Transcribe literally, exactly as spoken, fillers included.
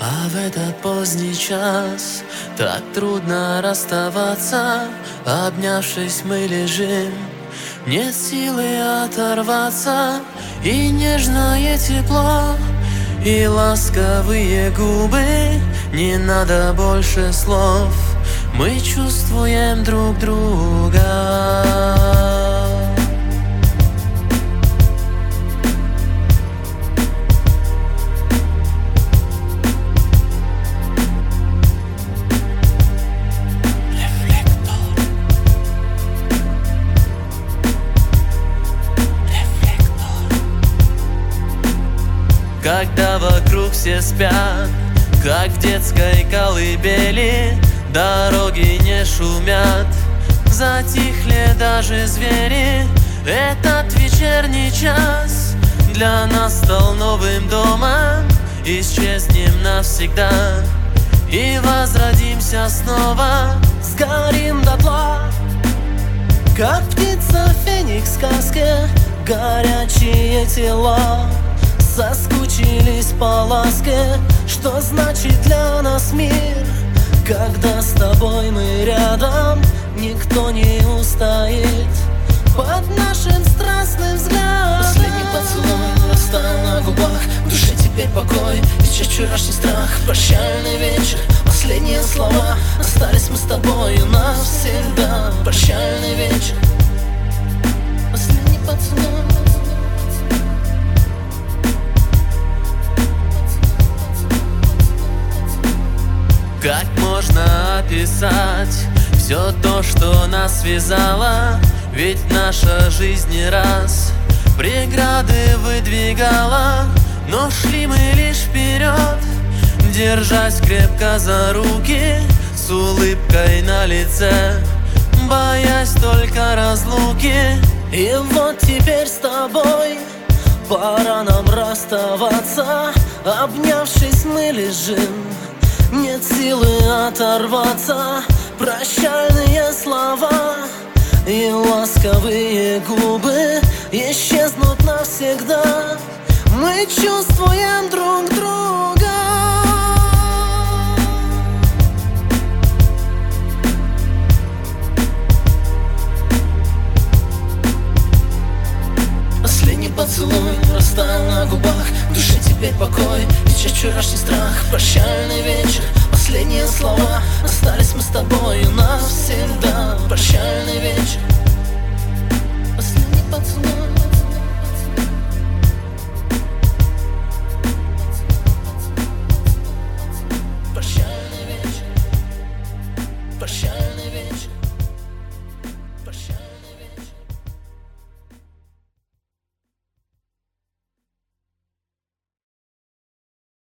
А в этот поздний час так трудно расставаться. Обнявшись, мы лежим, нет силы оторваться. И нежное тепло, и ласковые губы, не надо больше слов, мы чувствуем друг друга. Когда вокруг все спят, как в детской колыбели, дороги не шумят, затихли даже звери. Этот вечерний час для нас стал новым домом. Исчезнем навсегда и возродимся снова. Сгорим дотла, как птица феникс в сказке. Горячие тела соскучились по ласке. Что значит для нас мир, когда с тобой мы рядом? Никто не устоит под нашим страстным взглядом. Последний поцелуй растаял на губах, в душе теперь покой, исчез вчерашний страх. Прощальный вечер, последние слова, остались мы с тобою навсегда. Прощальный вечер, последний поцелуй. Как можно описать все то, что нас связало? Ведь наша жизнь не раз преграды выдвигала, но шли мы лишь вперед, держась крепко за руки, с улыбкой на лице, боясь только разлуки. И вот теперь с тобой пора нам расставаться. Обнявшись, мы лежим, нет силы оторваться. Прощальные слова и ласковые губы исчезнут навсегда. Мы чувствуем друг друга. Последний поцелуй растаял на губах, в душе теперь покой, исчез вчерашний страх. Прощальный вечер, последние слова, остались мы с тобою навсегда. Прощальный вечер, последний поцелуй. Прощальный вечер, прощальный.